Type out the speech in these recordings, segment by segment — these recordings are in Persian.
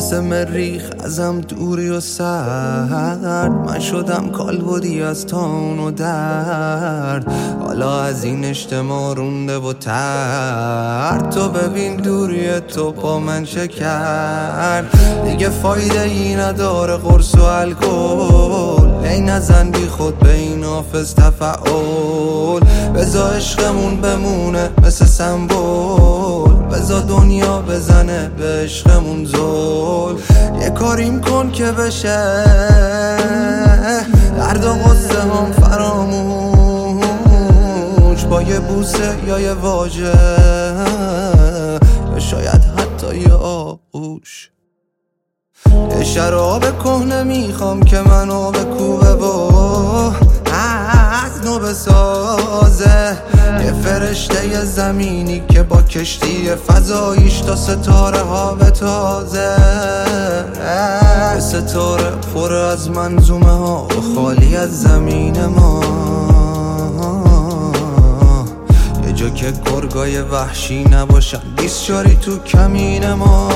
مثل مریخ ازم دوری و سرد، من شدم کالبدی از تان و درد، حالا از این اجتماع رونده و ترد. تو ببین دوری تو با من چه کرد، دیگه فایده ای نداره قرص و الکل، ای نزن بی خود به این حافظ تفعول. بذار عشقمون بمونه مثل سمبول، بذار دنیا بزنه به عشقمون زول. یه کاریم کن که بشه درد و غصه هم فراموش، با یه بوسه یا یه واژه یا شاید حتی یه آغوش. یه شراب کهنه میخوام که منو بکوبه و از نو بسازه، یه فرشته زمینی که با کشتی فضاییش تا ستاره ها بتازه. یه ستاره پر از منظومه ها و خالی از زمین ما، یه جا که گرگای وحشی نباشن 20 جاری تو کمین ما.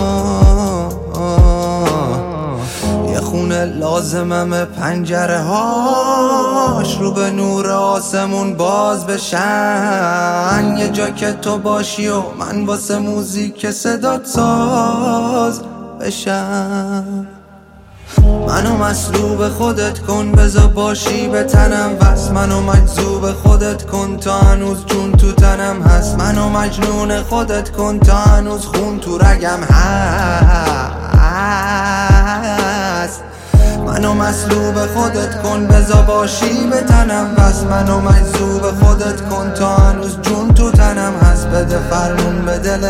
یه خونه لازمم پنجره هاش رو به نور آسمون باز بشن، یه جا که تو باشی و من واسه موزیک صدات ساز بشم. منو مصلوب خودت کن بذار باشی به تنم وست، منو مجذوب خودت کن تا هنوز جون تو تنم هست، منو مجنون خودت کن تا هنوز خون تو رگم هست. منو مصلوب خودت کن بذار باشی به تنم وست، منو مجذوب خودت کن تا هنوز جون تو تنم هست. بده فرمون به دل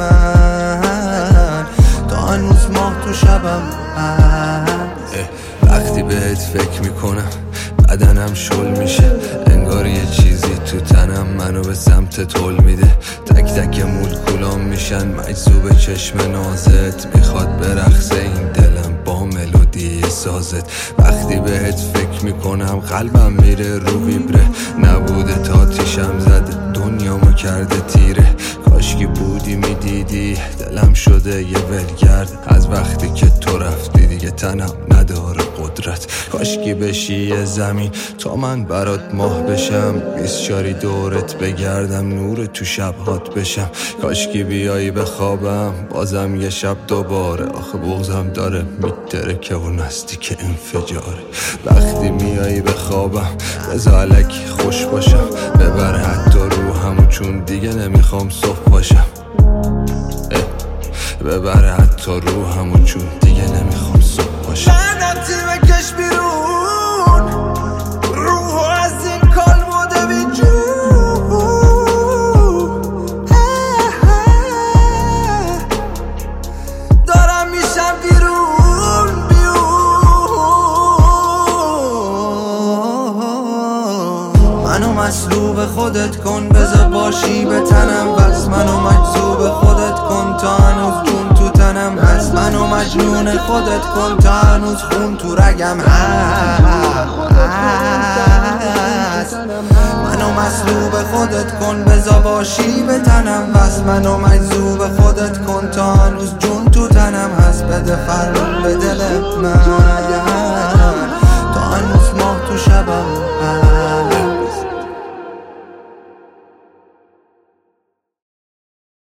من تا هنوز ماه تو شبم هست. وقتی بهت فکر میکنم بدنم شل میشه، انگار یه چیزی تو تنم منو به سمت طول میده. تک تک مولکولام میشن مجذوب چشم نازت، میخواد برقصه این دلم با ملودی سازت. وقتی بهت فکر میکنم قلبم میره رو ویبره، نبوده تا تیشم زده دنیامو کرده تیره. کاشکی بودی میدیدی دلم شده یه ولگرد، از وقتی که تو رفتی دیگه تنم نداره قدرت. کاشکی بشی یه زمین تا من برات ماه بشم، 20 جاری دورت بگردم نور تو شبهات بشم. کاشکی بیایی بخوابم بازم یه شب دوباره، آخه بغضم داره میترکه و نزدیک انفجاره. وقتی میایی بخوابم بذار الکی خوش باشم، ببر حتی روحمو چون دیگه نمیخوام صبح باشم. ببر حتی روحمو چون دیگه نمیخوام صبح باشم. لعنتی بکش بیرون روحو از این کالبد بیجون، دارم میشم بیرون منو مصلوب خودت کن بذار باشی به تنم وست، منو مجذوب خودت کن تا هنوز جون تو تنم هست، منو مجنون خودت کن تا هنوز خون تو رگم هست. منو مصلوب خودت کن بذار باشی به تنم وست، منو مجذوب خودت کن تا هنوز جون تو تنم هست. بده فرمون به دل من تا هنوز ماه تو شبم هست.